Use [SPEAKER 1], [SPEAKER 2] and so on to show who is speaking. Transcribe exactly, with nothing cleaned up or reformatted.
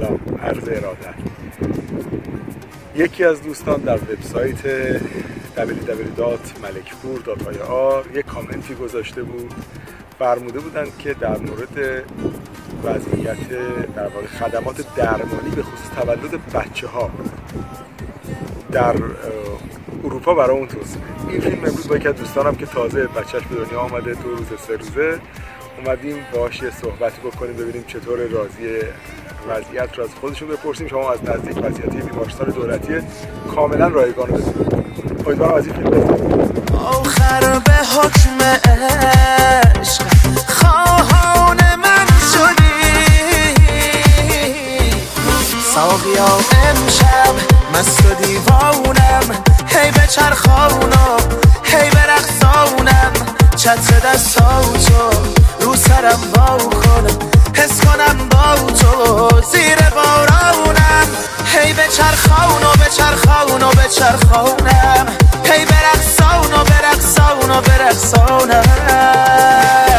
[SPEAKER 1] سلام، عرض ارادت. یکی از دوستان در وبسایت دبلیو دبلیو دبلیو دات ملکپور دات آی آر یک کامنتی گذاشته بود. فرموده بودند که در مورد وضعیت در واقع خدمات درمانی به خصوص تولد بچه ها در اروپا برای اون توصیه. این فیلم امروز با یکی از دوستانم که تازه بچهش به دنیا آمده، دو روز سه روزه، اومدیم باهاش صحبتی بکنیم، ببینیم چطور راضی وضعیت رو از خودشون بپرسیم. شما از نزدیک وضعیت بیمارستان دولتی کاملا رایگان رو ببینید. امیدوارم از این فیلم ببینید.
[SPEAKER 2] آخر به حکم عشق خواهان من شدی ساقیا امشب مست و دیوانم، هی به چرخانم هی به رقصانم، چتر دستاتو رو سرم وا کنم، حس کنم با تو زیر بارانم، هی به چرخان و به چرخان و به چرخانم، هی به رقصان و به رقصان و به رقصانم.